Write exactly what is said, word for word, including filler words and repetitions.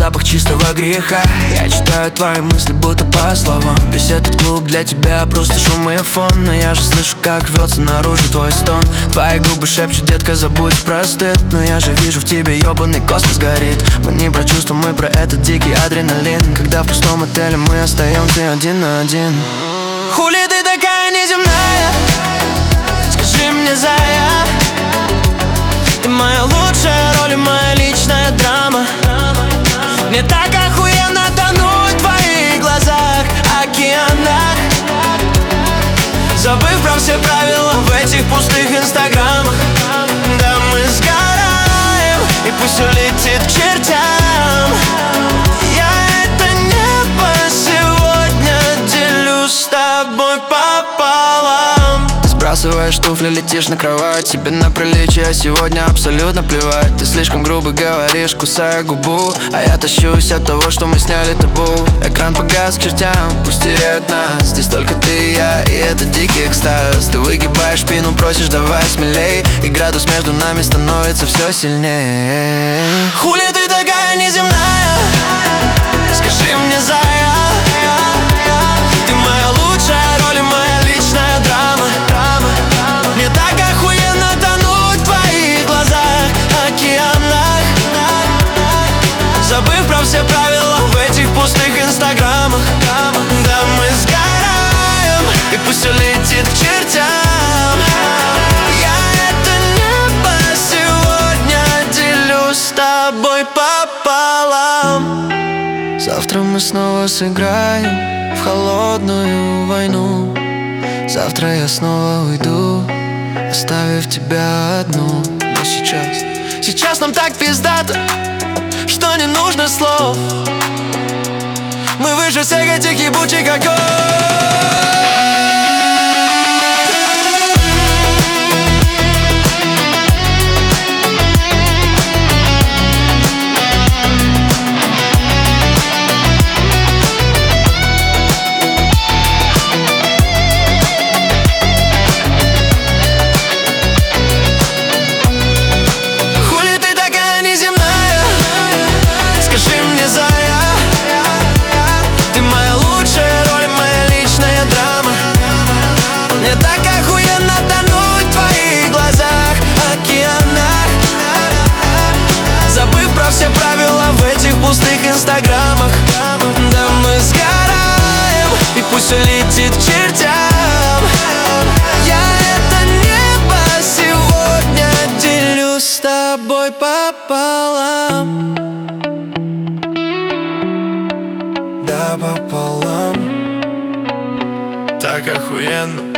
запах чистого греха. Я читаю твои мысли будто по словам. Весь этот клуб для тебя просто шум и фон. Но я же слышу, как рвется наружу твой стон. Твои губы шепчут, детка, забудь про стыд. Но я же вижу в тебе ёбаный космос горит. Мы не про чувства, мы про этот дикий адреналин. Когда в пустом отеле мы остаемся один на один. Хули ты такая неземная? Скажи мне, зая, ты моя лучшая роль и моя личная драма. Мне так охуенно тонуть в твоих глазах, океанах, забыв про все правила в этих пустых инстаграмах. Да мы сгораем, и пусть улетит к чертям. Я это небо сегодня делю с тобой пополам. Сбрасываешь туфли, летишь на кровать. Тебе на приличие сегодня абсолютно плевать. Ты слишком грубо говоришь, кусая губу. А я тащусь от того, что мы сняли табу. Экран погас к чертям, пусть теряют нас. Здесь только ты и я, и это дикий экстаз. Ты выгибаешь спину, просишь давай смелей. И градус между нами становится все сильнее. Хули ты такая неземная? Скажи мне, зая, ты моя лучшая роль и моя личная драма. Мне так охуенно тонуть в твоих глазах, океанах, забыв про все правила в этих пустых инстаграмах. Да мы сгораем, и пусть улетит к чертям. Я это небо сегодня делю с тобой пополам. Завтра мы снова сыграем в холодную войну. Завтра я снова уйду, оставив тебя одну. Но сейчас, сейчас нам так пиздато, что не нужно слов. Мы выше всех этих ебучих огонь. Все правила в этих пустых инстаграмах. Да мы сгораем, и пусть улетит к чертям. Я это небо сегодня делю с тобой пополам. Да, пополам. Так охуенно.